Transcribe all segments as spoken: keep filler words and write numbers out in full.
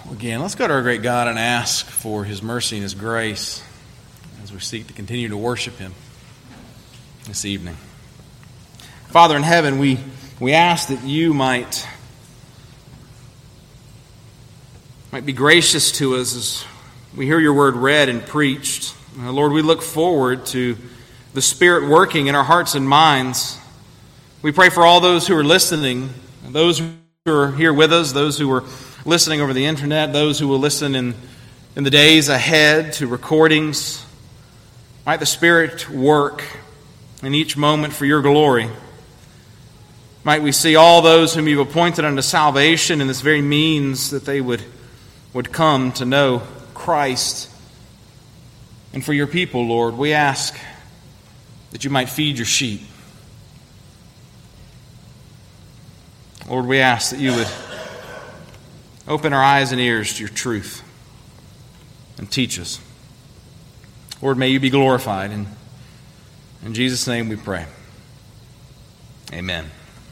Again, let's go to our great God and ask for His mercy and His grace as we seek to continue to worship Him this evening. Father in heaven, we, we ask that You might, might be gracious to us as we hear Your word read and preached. Uh, Lord, we look forward to the Spirit working in our hearts and minds. We pray for all those who are listening, those who are here with us, those who are listening over the internet, those who will listen in, in the days ahead to recordings. Might the Spirit work in each moment for Your glory. Might we see all those whom You've appointed unto salvation in this very means that they would, would come to know Christ. And for Your people, Lord, we ask that You might feed Your sheep. Lord, we ask that You would open our eyes and ears to Your truth and teach us. Lord, may You be glorified. And in Jesus' name we pray. Amen.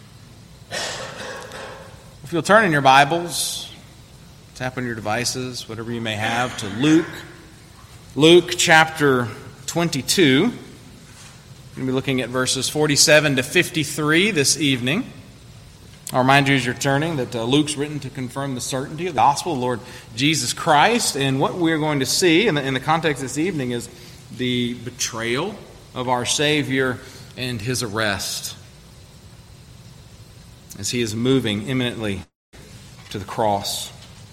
If you'll turn in your Bibles, tap on your devices, whatever you may have, to Luke. Luke chapter twenty-two. We're going to be looking at verses forty-seven to fifty-three this evening. I'll remind you as you're turning that uh, Luke's written to confirm the certainty of the gospel of the Lord Jesus Christ. And what we're going to see in the, in the context this evening is the betrayal of our Savior and His arrest as He is moving imminently to the cross.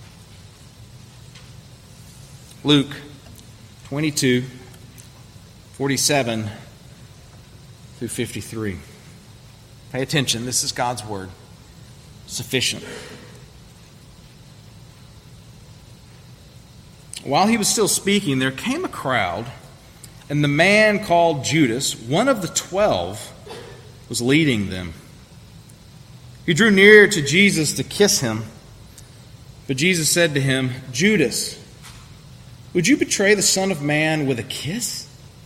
Luke twenty-two, forty-seven through fifty-three. Pay attention, this is God's word. Sufficient. While he was still speaking, there came a crowd, and the man called Judas, one of the twelve, was leading them. He drew near to Jesus to kiss him, but Jesus said to him, "Judas, would you betray the Son of Man with a kiss?"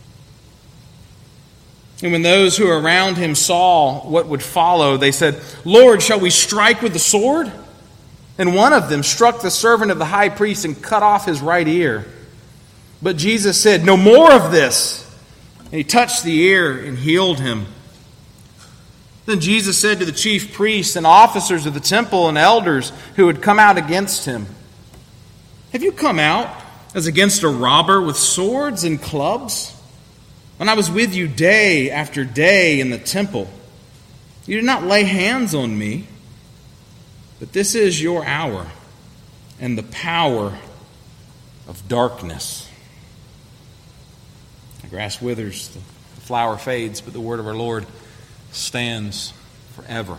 And when those who were around him saw what would follow, they said, "Lord, shall we strike with the sword?" And one of them struck the servant of the high priest and cut off his right ear. But Jesus said, "No more of this." And he touched the ear and healed him. Then Jesus said to the chief priests and officers of the temple and elders who had come out against him, "Have you come out as against a robber with swords and clubs? When I was with you day after day in the temple, you did not lay hands on me. But this is your hour and the power of darkness." The grass withers, the flower fades, but the word of our Lord stands forever.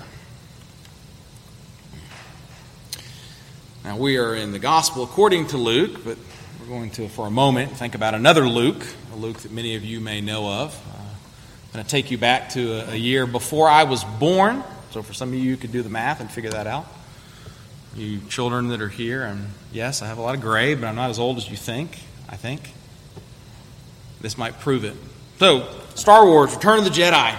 Now we are in the gospel according to Luke, but we're going to, for a moment, think about another Luke, a Luke that many of you may know of. Uh, I'm going to take you back to a, a year before I was born. So for some of you, you could do the math and figure that out. You children that are here, and yes, I have a lot of gray, but I'm not as old as you think, I think. This might prove it. So, Star Wars, Return of the Jedi.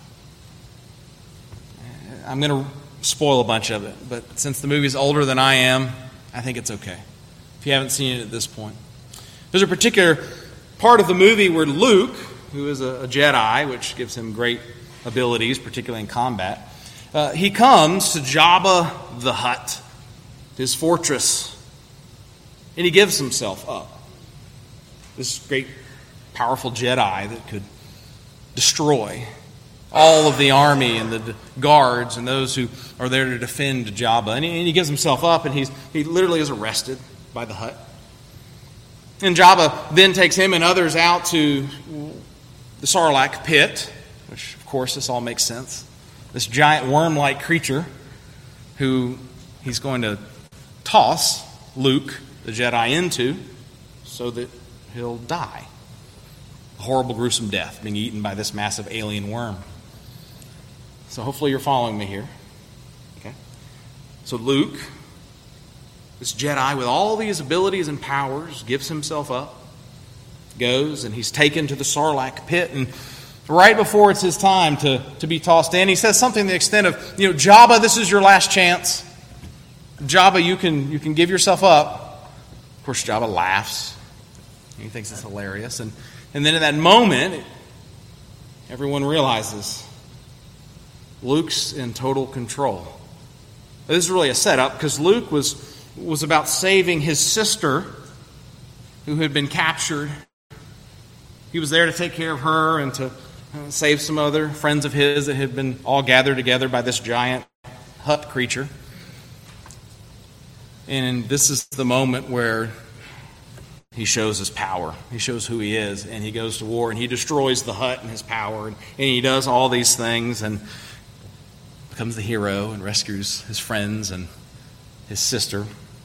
I'm going to spoil a bunch of it, but since the movie's older than I am, I think it's okay if you haven't seen it at this point. There's a particular part of the movie where Luke, who is a, a Jedi, which gives him great abilities, particularly in combat, uh, he comes to Jabba the Hutt, his fortress, and he gives himself up. This great, powerful Jedi that could destroy all of the army and the guards and those who are there to defend Jabba. And he, and he gives himself up, and he's he literally is arrested by the Hutt. And Jabba then takes him and others out to the Sarlacc pit, which, of course, this all makes sense. This giant worm-like creature who he's going to toss Luke, the Jedi, into so that he'll die. A horrible, gruesome death, being eaten by this massive alien worm. So hopefully you're following me here. Okay. So Luke, this Jedi with all these abilities and powers, gives himself up, goes, and he's taken to the Sarlacc pit, and right before it's his time to, to be tossed in, he says something to the extent of, you know, "Jabba, this is your last chance. Jabba, you can you can give yourself up. Of course, Jabba laughs. He thinks it's hilarious. And, and then in that moment, everyone realizes Luke's in total control. This is really a setup because Luke was, was about saving his sister who had been captured. He was there to take care of her and to save some other friends of his that had been all gathered together by this giant hut creature. And this is the moment where he shows his power. He shows who he is, and he goes to war, and he destroys the hut in his power, and, and he does all these things, and becomes the hero and rescues his friends and his sister.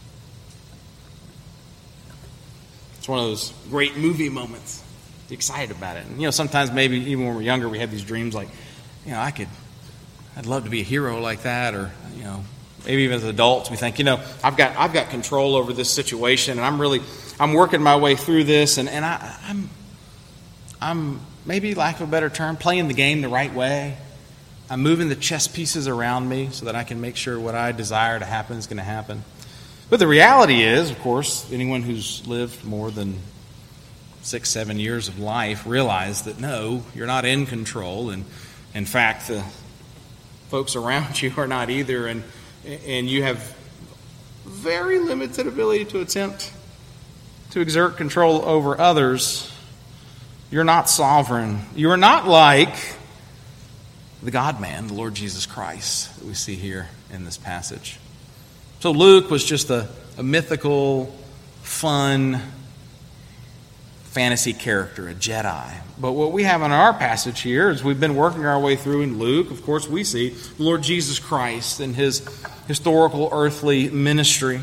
It's one of those great movie moments. You're excited about it. And, you know, sometimes maybe even when we're younger, we have these dreams like, you know, I could, I'd love to be a hero like that, or, you know, maybe even as adults, we think, you know, I've got I've got control over this situation, and I'm really I'm working my way through this, and, and I, I'm I'm maybe, lack of a better term, playing the game the right way. I'm moving the chess pieces around me so that I can make sure what I desire to happen is going to happen. But the reality is, of course, anyone who's lived more than six, seven years of life realize that no, you're not in control, and in fact, the folks around you are not either, and and you have very limited ability to attempt to exert control over others. You're not sovereign. You are not like the God-man, the Lord Jesus Christ, that we see here in this passage. So Luke was just a, a mythical, fun, fantasy character, a Jedi. But what we have in our passage here is we've been working our way through in Luke. Of course, we see the Lord Jesus Christ and his historical earthly ministry.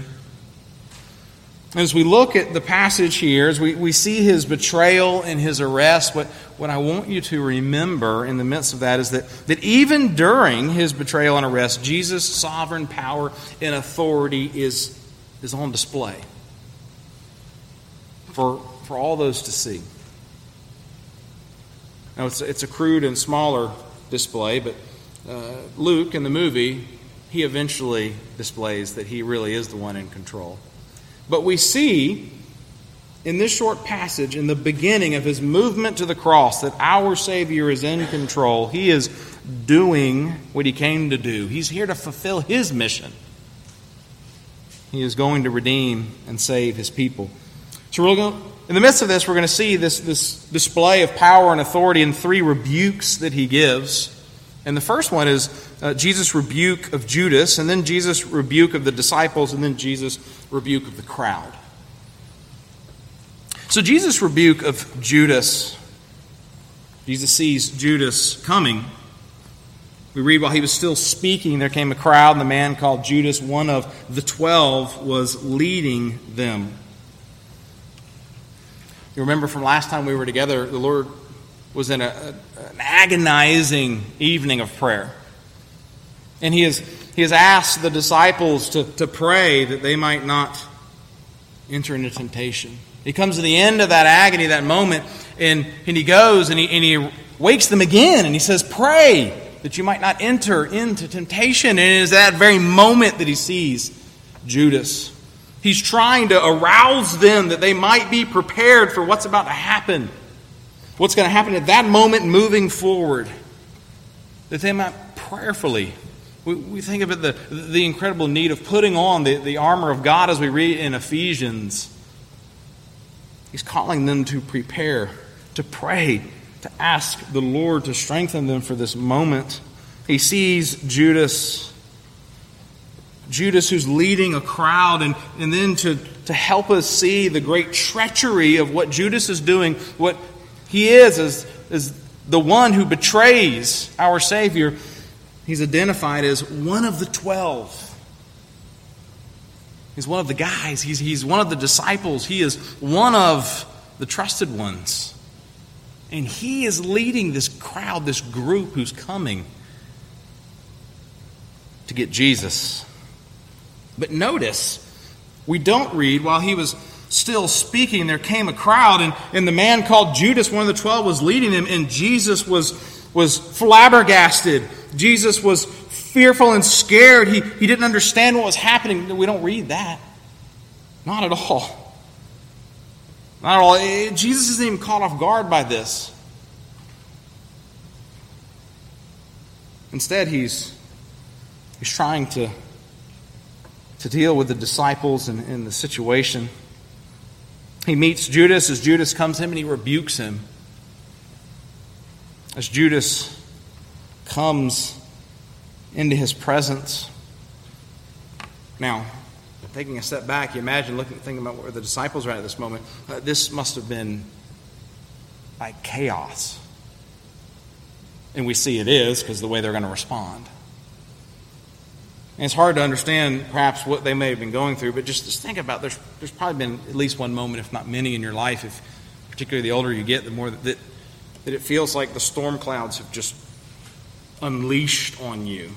As we look at the passage here, as we, we see his betrayal and his arrest, what, what I want you to remember in the midst of that is that, that even during his betrayal and arrest, Jesus' sovereign power and authority is, is on display for, for all those to see. Now, it's, it's a crude and smaller display, but uh, Luke, in the movie, he eventually displays that he really is the one in control. But we see in this short passage, in the beginning of his movement to the cross, that our Savior is in control. He is doing what he came to do. He's here to fulfill his mission. He is going to redeem and save his people. So we're going, in the midst of this, we're going to see this, this display of power and authority in three rebukes that he gives. And the first one is uh, Jesus' rebuke of Judas, and then Jesus' rebuke of the disciples, and then Jesus' rebuke of the crowd. So Jesus' rebuke of Judas, Jesus sees Judas coming. We read, while he was still speaking, there came a crowd, and the man called Judas, one of the twelve, was leading them. You remember from last time we were together, the Lord was in a, a, an agonizing evening of prayer. And he has, he has asked the disciples to, to pray that they might not enter into temptation. He comes to the end of that agony, that moment, and, and he goes and he, and he wakes them again, and he says, pray that you might not enter into temptation. And it is that very moment that he sees Judas. He's trying to arouse them that they might be prepared for what's about to happen. What's going to happen at that moment moving forward. That they might prayerfully, we, we think of it, the, the incredible need of putting on the, the armor of God as we read in Ephesians. He's calling them to prepare, to pray, to ask the Lord to strengthen them for this moment. He sees Judas, Judas who's leading a crowd, and, and then to, to help us see the great treachery of what Judas is doing, what he is as, as the one who betrays our Savior. He's identified as one of the twelve. He's one of the guys. He's, he's one of the disciples. He is one of the trusted ones. And he is leading this crowd, this group who's coming to get Jesus. But notice, we don't read, while he was still speaking, there came a crowd, and, and the man called Judas, one of the twelve, was leading them, and Jesus was, was flabbergasted. Jesus was fearful and scared. He, he didn't understand what was happening. We don't read that. Not at all. Not at all. Jesus isn't even caught off guard by this. Instead, he's, he's trying to, to deal with the disciples and, and the situation. He meets Judas as Judas comes to him and he rebukes him. As Judas comes into his presence. Now, taking a step back, you imagine looking, thinking about where the disciples are at this moment. Uh, this must have been like chaos. And we see it is because of the way they're going to respond. And it's hard to understand perhaps what they may have been going through, but just, just think about there's there's probably been at least one moment, if not many, in your life, if particularly the older you get, the more that, that, that it feels like the storm clouds have just unleashed on you.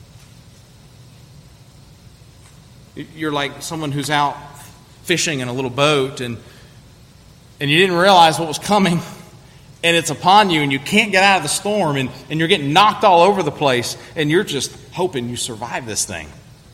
You're like someone who's out fishing in a little boat and and you didn't realize what was coming, and it's upon you and you can't get out of the storm, and, and you're getting knocked all over the place, and you're just hoping you survive this thing.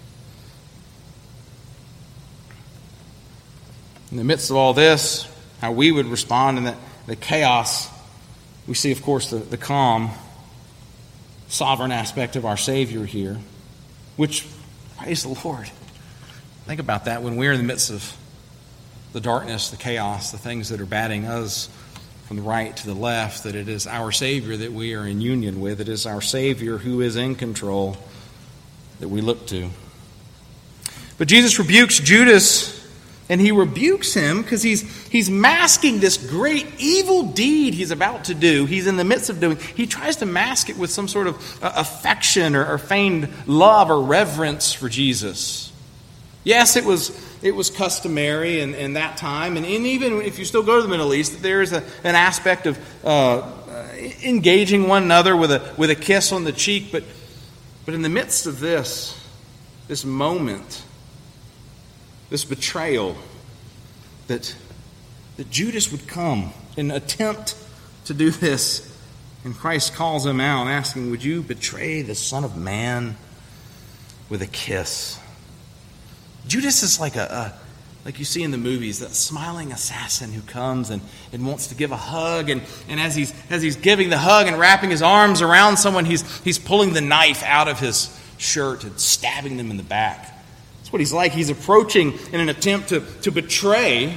In the midst of all this, how we would respond in the, the chaos, we see, of course, the, the calm, sovereign aspect of our Savior here, which, praise the Lord. Think about that when we're in the midst of the darkness, the chaos, the things that are batting us from the right to the left, that it is our Savior that we are in union with. It is our Savior who is in control that we look to. But Jesus rebukes Judas, and he rebukes him because he's, he's masking this great evil deed he's about to do. He's in the midst of doing. He tries to mask it with some sort of uh, affection or, or feigned love or reverence for Jesus. Yes, it was it was customary in, in that time, and, and even if you still go to the Middle East, there is a, an aspect of uh, uh, engaging one another with a with a kiss on the cheek. But but in the midst of this, this moment, this betrayal, that that Judas would come and attempt to do this, and Christ calls him out, asking, "Would you betray the Son of Man with a kiss?" Judas is like a, a like you see in the movies, that smiling assassin who comes and, and wants to give a hug, and, and as he's as he's giving the hug and wrapping his arms around someone, he's he's pulling the knife out of his shirt and stabbing them in the back. That's what he's like. He's approaching in an attempt to, to betray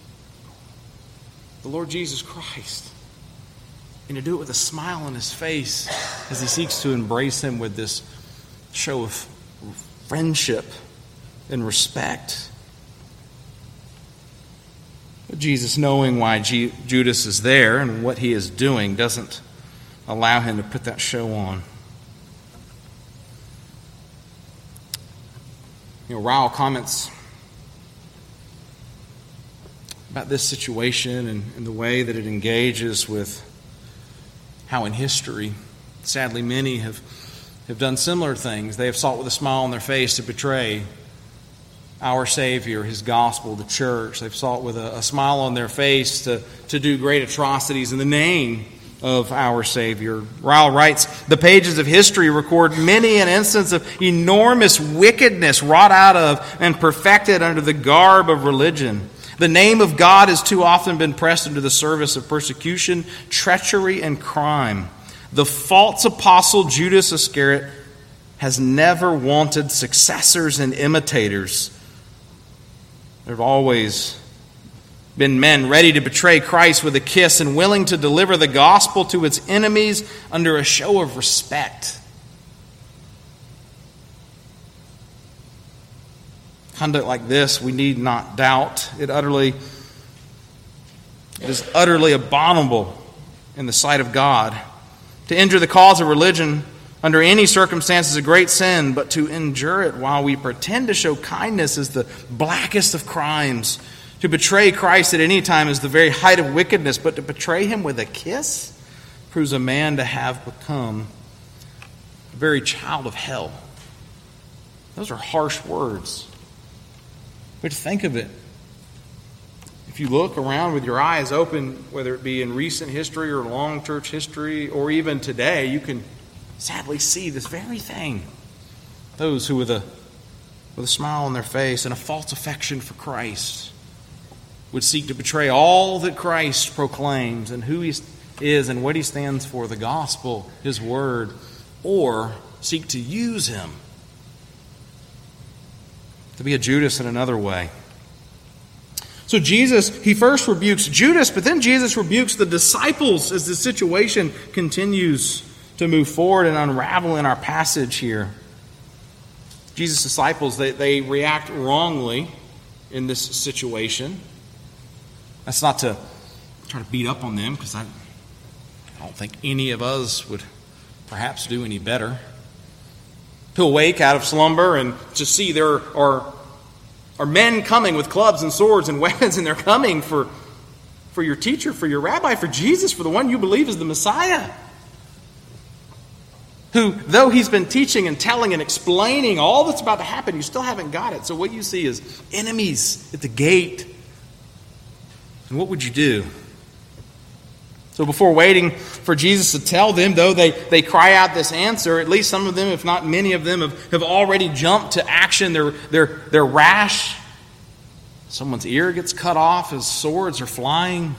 the Lord Jesus Christ. And to do it with a smile on his face as he seeks to embrace him with this show of friendship and respect. But Jesus, knowing why G- Judas is there and what he is doing, doesn't allow him to put that show on. You know, Ryle comments about this situation and, and the way that it engages with how in history, sadly, many have, have done similar things. They have sought with a smile on their face to betray our Savior, His gospel, the church. They've sought with a, a smile on their face to, to do great atrocities in the name of our Savior. Ryle writes, "The pages of history record many an instance of enormous wickedness wrought out of and perfected under the garb of religion. The name of God has too often been pressed into the service of persecution, treachery, and crime. The false apostle Judas Iscariot has never wanted successors and imitators. There have always been men ready to betray Christ with a kiss and willing to deliver the gospel to its enemies under a show of respect." Conduct like this, we need not doubt. It utterly, it is utterly abominable in the sight of God. To injure the cause of religion under any circumstance is a great sin, but to endure it while we pretend to show kindness is the blackest of crimes. To betray Christ at any time is the very height of wickedness, but to betray Him with a kiss proves a man to have become a very child of hell. Those are harsh words. But think of it. If you look around with your eyes open, whether it be in recent history or long church history or even today, you can sadly see this very thing those who with a, with a smile on their face and a false affection for Christ would seek to betray all that Christ proclaims and who he is and what he stands for, the gospel, his word, or seek to use him to be a Judas in another way. So Jesus, he first rebukes Judas, but then Jesus rebukes the disciples as the situation continues to move forward and unravel in our passage here. Jesus' disciples, they, they react wrongly in this situation. That's not to try to beat up on them, because I, I don't think any of us would perhaps do any better. To awake out of slumber and to see there are, are men coming with clubs and swords and weapons, and they're coming for, for your teacher, for your rabbi, for Jesus, for the one you believe is the Messiah. Who, though he's been teaching and telling and explaining all that's about to happen, you still haven't got it. So what you see is enemies at the gate. And what would you do? So before waiting for Jesus to tell them, though they, they cry out this answer, at least some of them, if not many of them, have, have already jumped to action. They're, they're, they're rash. Someone's ear gets cut off as swords are flying.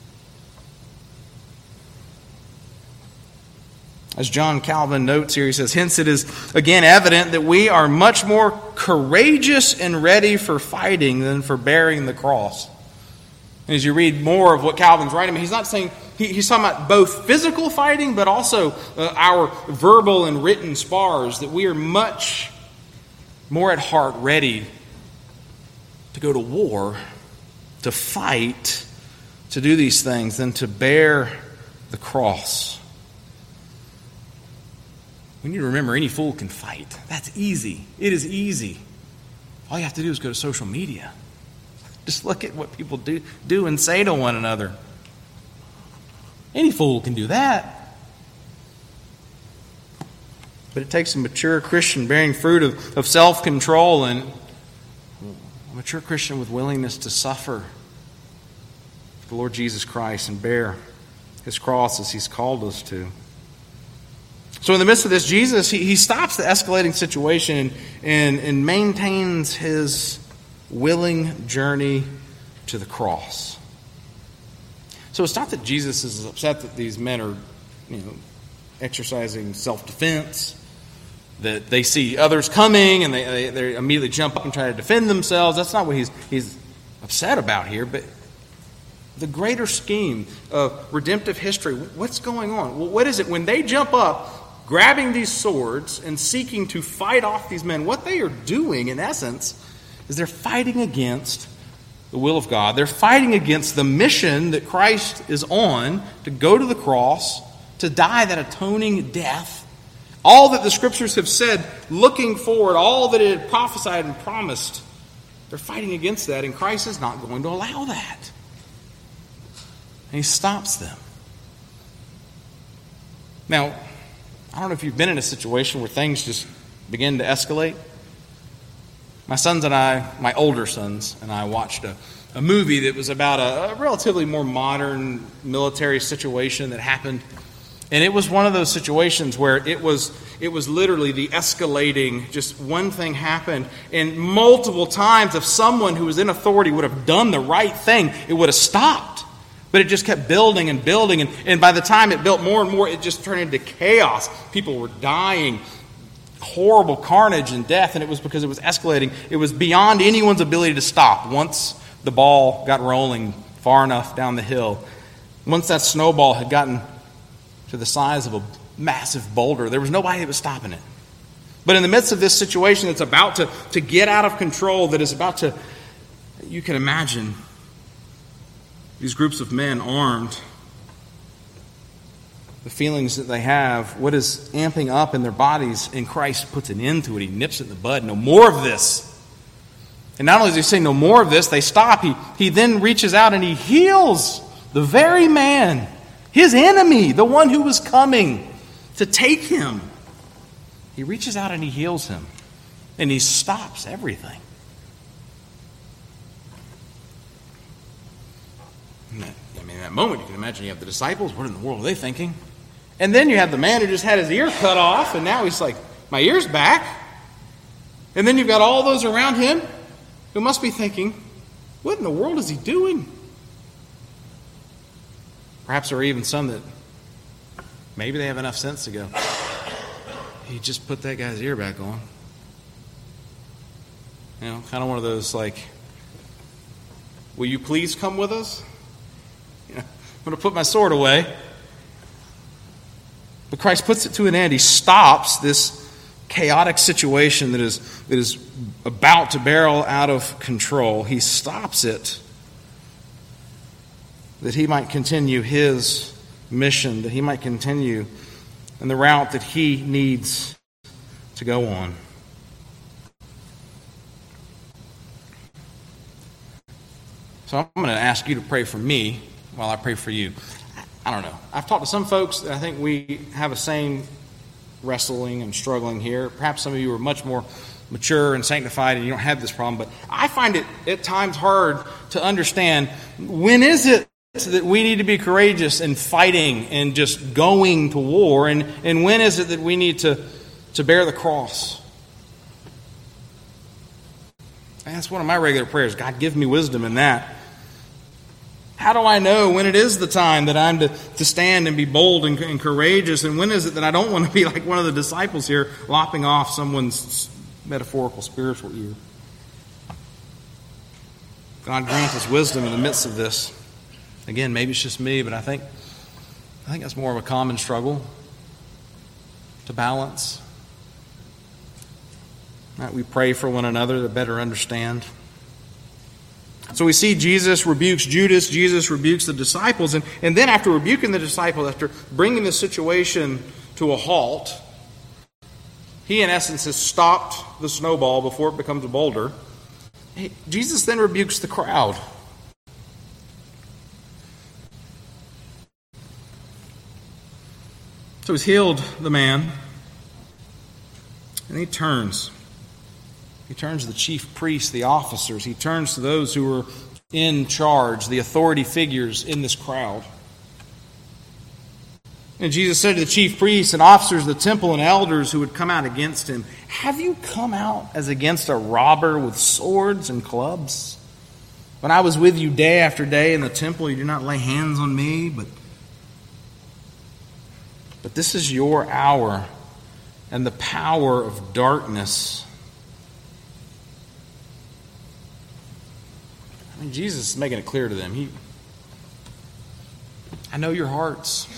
As John Calvin notes here, he says, hence it is again evident that we are much more courageous and ready for fighting than for bearing the cross. And as you read more of what Calvin's writing, he's not saying, he, he's talking about both physical fighting, but also uh, our verbal and written spars, that we are much more at heart ready to go to war, to fight, to do these things, than to bear the cross. We need to remember, any fool can fight. That's easy. It is easy. All you have to do is go to social media. Just look at what people do, do and say to one another. Any fool can do that. But it takes a mature Christian bearing fruit of, of self-control, and a mature Christian with willingness to suffer for the Lord Jesus Christ and bear his cross as he's called us to. So in the midst of this, Jesus, he, he stops the escalating situation and, and, and maintains his willing journey to the cross. So it's not that Jesus is upset that these men are, you know, exercising self-defense, that they see others coming and they, they, they immediately jump up and try to defend themselves. That's not what he's, he's upset about here. But the greater scheme of redemptive history, what's going on? Well, what is it? When they jump up, grabbing these swords and seeking to fight off these men, what they are doing, in essence, is they're fighting against the will of God. They're fighting against the mission that Christ is on, to go to the cross, to die that atoning death. All that the Scriptures have said, looking forward, all that it had prophesied and promised, they're fighting against that, and Christ is not going to allow that. And he stops them. Now, I don't know if you've been in a situation where things just begin to escalate. My sons and I, my older sons and I, watched a, a movie that was about a, a relatively more modern military situation that happened. And it was one of those situations where it was it was literally the escalating, just one thing happened, and multiple times if someone who was in authority would have done the right thing, it would have stopped. But it just kept building and building, and, and by the time it built more and more, it just turned into chaos. People were dying, horrible carnage and death, and it was because it was escalating. It was beyond anyone's ability to stop once the ball got rolling far enough down the hill. Once that snowball had gotten to the size of a massive boulder, there was nobody that was stopping it. But in the midst of this situation that's about to, to get out of control, that is about to, you can imagine, these groups of men armed, the feelings that they have, what is amping up in their bodies, and Christ puts an end to it. He nips it in the bud. No more of this. And not only does he say no more of this, they stop. He, he then reaches out and he heals the very man, his enemy, the one who was coming to take him. He reaches out and he heals him. And he stops everything. I mean, in that moment, you can imagine you have the disciples. What in the world are they thinking? And then you have the man who just had his ear cut off, and now he's like, my ear's back. And then you've got all those around him who must be thinking, what in the world is he doing? Perhaps there are even some that maybe they have enough sense to go, he just put that guy's ear back on. You know, kind of one of those like, will you please come with us? You know, I'm going to put my sword away. But Christ puts it to an end. He stops this chaotic situation that is, that is about to barrel out of control. He stops it that he might continue his mission, that he might continue in the route that he needs to go on. So I'm going to ask you to pray for me while I pray for you. I don't know. I've talked to some folks that I think we have the same wrestling and struggling here. Perhaps some of you are much more mature and sanctified and you don't have this problem. But I find it at times hard to understand, when is it that we need to be courageous in fighting and just going to war? And, and when is it that we need to, to bear the cross? And that's one of my regular prayers. God, give me wisdom in that. How do I know when it is the time that I'm to, to stand and be bold and, and courageous? And when is it that I don't want to be like one of the disciples here, lopping off someone's metaphorical spiritual ear? God grant us wisdom in the midst of this. Again, maybe it's just me, but I think I think that's more of a common struggle to balance. Right, we pray for one another to better understand. So we see Jesus rebukes Judas, Jesus rebukes the disciples, and, and then after rebuking the disciples, after bringing the situation to a halt, he in essence has stopped the snowball before it becomes a boulder. He, Jesus then rebukes the crowd. So he's healed the man, and he turns. He turns to the chief priests, the officers. He turns to those who were in charge, the authority figures in this crowd. And Jesus said to the chief priests and officers of the temple and elders who would come out against him, have you come out as against a robber with swords and clubs? When I was with you day after day in the temple, you did not lay hands on me, but, but this is your hour and the power of darkness. I mean, Jesus is making it clear to them. He, I know your hearts.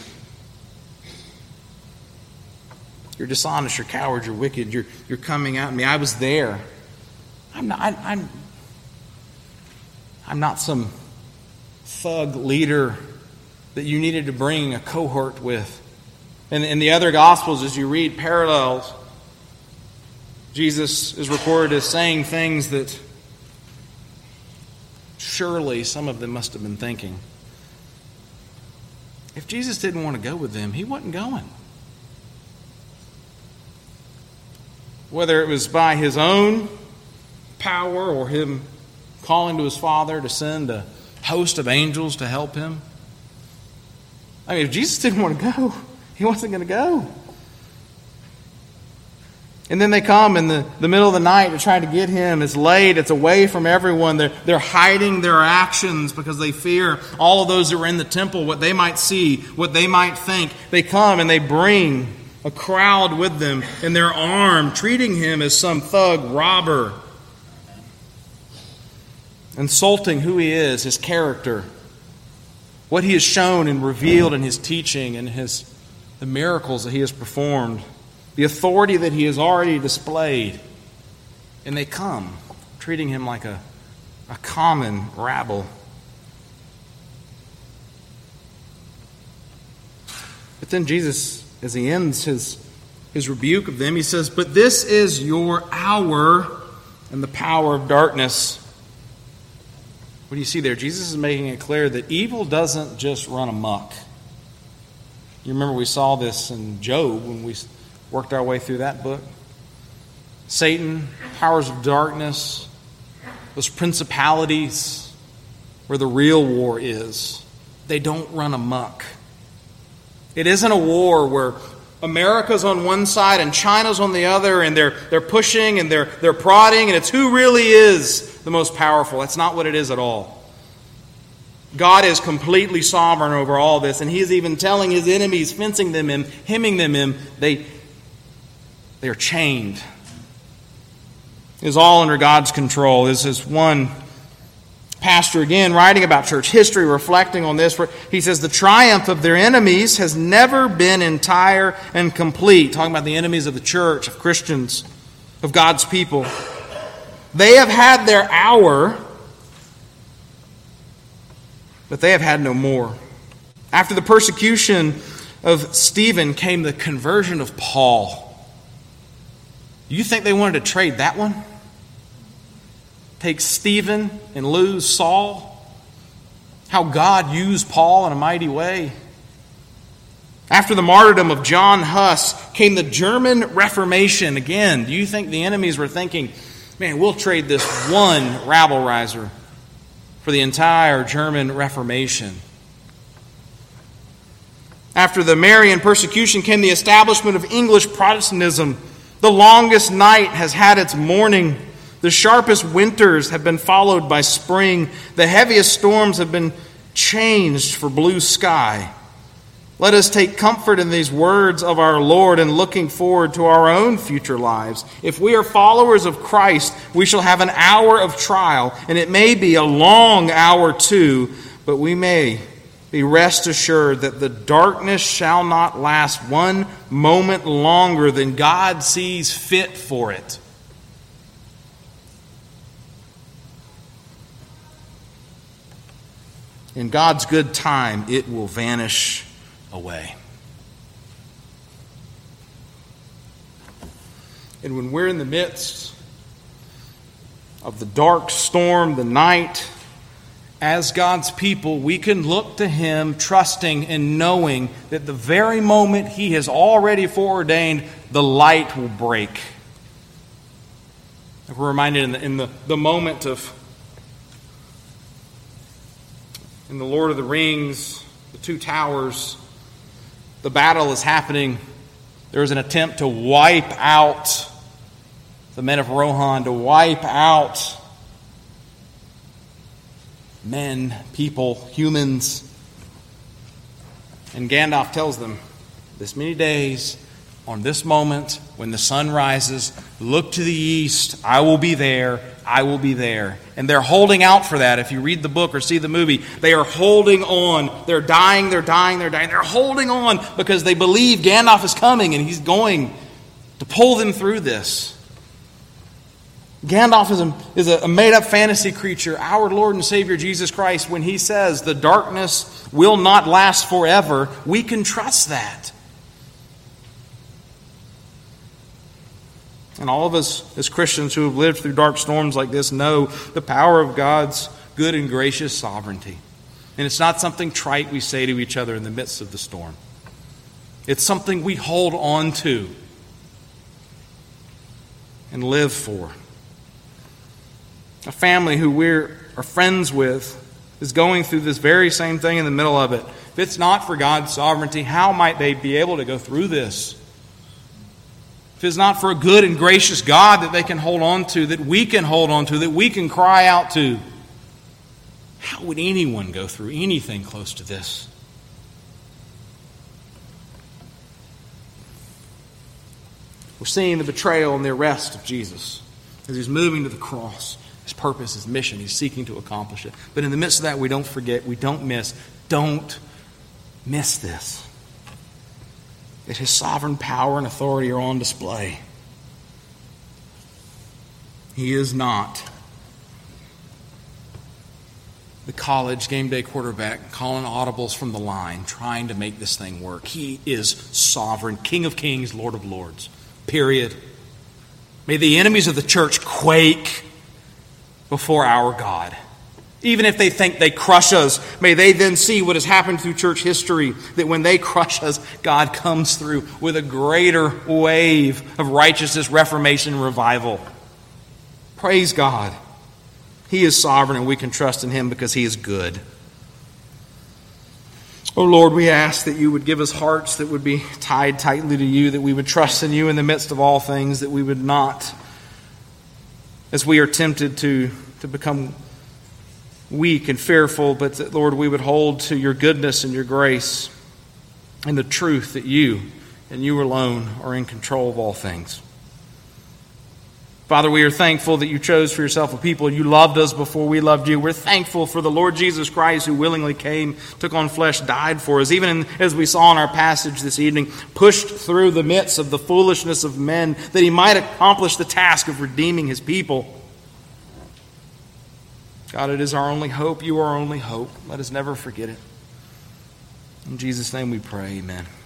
You're dishonest, you're cowards, you're wicked, you're, you're coming at me. I was there. I'm not, I, I'm, I'm not some thug leader that you needed to bring a cohort with. And in the other Gospels, as you read parallels, Jesus is recorded as saying things that surely some of them must have been thinking. If Jesus didn't want to go with them, he wasn't going. Whether it was by his own power or him calling to his Father to send a host of angels to help him. I mean, if Jesus didn't want to go, he wasn't going to go. And then they come in the, the middle of the night to try to get him. It's late. It's away from everyone. They're, they're hiding their actions because they fear all of those who are in the temple, what they might see, what they might think. They come and they bring a crowd with them in their arm, treating him as some thug robber, insulting who he is, his character, what he has shown and revealed in his teaching and his the miracles that he has performed, the authority that he has already displayed. And they come, treating him like a, a common rabble. But then Jesus, as he ends his, his rebuke of them, he says, but this is your hour and the power of darkness. What do you see there? Jesus is making it clear that evil doesn't just run amok. You remember we saw this in Job when we worked our way through that book. Satan, powers of darkness, those principalities where the real war is, they don't run amok. It isn't a war where America's on one side and China's on the other, and they're they're pushing and they're they're prodding, and it's who really is the most powerful. That's not what it is at all. God is completely sovereign over all this, and He is even telling His enemies, fencing them in, hemming them in, they, they are chained. It is all under God's control. This is one pastor, again, writing about church history, reflecting on this. He says, the triumph of their enemies has never been entire and complete. Talking about the enemies of the church, of Christians, of God's people. They have had their hour, but they have had no more. After the persecution of Stephen came the conversion of Paul. You think they wanted to trade that one? Take Stephen and lose Saul? How God used Paul in a mighty way. After the martyrdom of John Huss came the German Reformation. Again, do you think the enemies were thinking, man, we'll trade this one rabble-riser for the entire German Reformation? After the Marian persecution came the establishment of English Protestantism. The longest night has had its morning. The sharpest winters have been followed by spring. The heaviest storms have been changed for blue sky. Let us take comfort in these words of our Lord and looking forward to our own future lives. If we are followers of Christ, we shall have an hour of trial, and it may be a long hour too, but we may be rest assured that the darkness shall not last one moment longer than God sees fit for it. In God's good time, it will vanish away. And when we're in the midst of the dark storm, the night, as God's people, we can look to Him trusting and knowing that the very moment He has already foreordained, the light will break. We're reminded in the, in the, the moment of in the Lord of the Rings, the two towers, the battle is happening. There is an attempt to wipe out the men of Rohan, to wipe out men, people, humans. And Gandalf tells them, this many days, on this moment, when the sun rises, look to the east, I will be there, I will be there. And they're holding out for that. If you read the book or see the movie, they are holding on. They're dying, they're dying, they're dying. They're holding on because they believe Gandalf is coming and he's going to pull them through this. Gandalf is a, is a made-up fantasy creature. Our Lord and Savior Jesus Christ, when He says the darkness will not last forever, we can trust that. And all of us as Christians who have lived through dark storms like this know the power of God's good and gracious sovereignty. And it's not something trite we say to each other in the midst of the storm. It's something we hold on to and live for. A family who we are friends with is going through this very same thing in the middle of it. If it's not for God's sovereignty, how might they be able to go through this? If it's not for a good and gracious God that they can hold on to, that we can hold on to, that we can cry out to, how would anyone go through anything close to this? We're seeing the betrayal and the arrest of Jesus as He's moving to the cross. His purpose, His mission, He's seeking to accomplish it. But in the midst of that, we don't forget, we don't miss, don't miss this. That His sovereign power and authority are on display. He is not the college game day quarterback calling audibles from the line, trying to make this thing work. He is sovereign, King of kings, Lord of lords. Period. May the enemies of the church quake before our God. Even if they think they crush us, may they then see what has happened through church history, that when they crush us, God comes through with a greater wave of righteousness, reformation, and revival. Praise God. He is sovereign and we can trust in Him because He is good. Oh Lord, we ask that you would give us hearts that would be tied tightly to you, that we would trust in you in the midst of all things, that we would not, as we are tempted to, to become weak and fearful, but that, Lord, we would hold to your goodness and your grace and the truth that you and you alone are in control of all things. Father, we are thankful that you chose for yourself a people. You loved us before we loved you. We're thankful for the Lord Jesus Christ who willingly came, took on flesh, died for us. Even in, as we saw in our passage this evening, pushed through the midst of the foolishness of men that he might accomplish the task of redeeming his people. God, it is our only hope. You are our only hope. Let us never forget it. In Jesus' name we pray, amen.